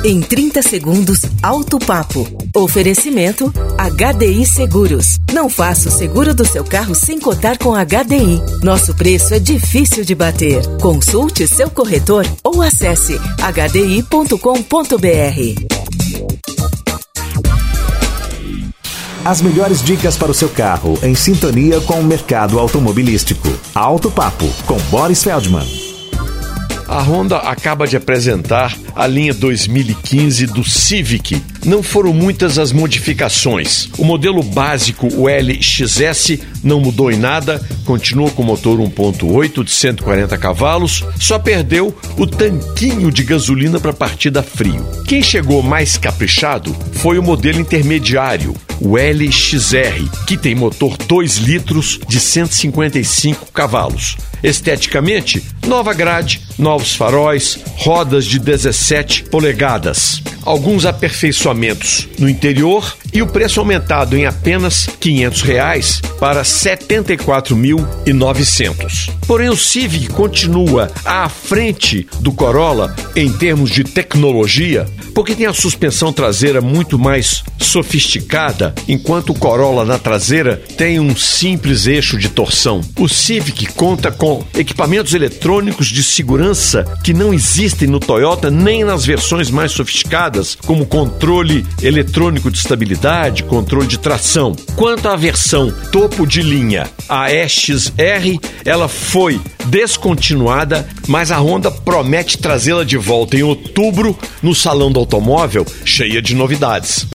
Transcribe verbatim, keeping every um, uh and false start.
Em trinta segundos, Auto Papo. Oferecimento H D I Seguros. Não faça o seguro do seu carro sem cotar com H D I. Nosso preço é difícil de bater. Consulte seu corretor ou acesse h d i ponto com ponto b r. As melhores dicas para o seu carro em sintonia com o mercado automobilístico. Auto Papo com Boris Feldman. A Honda acaba de apresentar a linha dois mil e quinze do Civic. Não foram muitas as modificações. O modelo básico, o L X S, não mudou em nada, continua com motor um ponto oito de cento e quarenta cavalos, só perdeu o tanquinho de gasolina para partida frio. Quem chegou mais caprichado foi o modelo intermediário, o L X R, que tem motor dois litros de cento e cinquenta e cinco cavalos. Esteticamente, nova grade, novos faróis, rodas de dezessete polegadas. Alguns aperfeiçoamentos no interior e o preço aumentado em apenas quinhentos reais para setenta e quatro mil e novecentos. Porém, o Civic continua à frente do Corolla em termos de tecnologia, porque tem a suspensão traseira muito mais sofisticada, enquanto o Corolla na traseira tem um simples eixo de torção. O Civic conta com equipamentos eletrônicos de segurança que não existem no Toyota nem nas versões mais sofisticadas, como controle eletrônico de estabilidade, controle de tração. Quanto à versão topo de linha, a E X R, ela foi descontinuada, mas a Honda promete trazê-la de volta em outubro no Salão do Automóvel, cheia de novidades.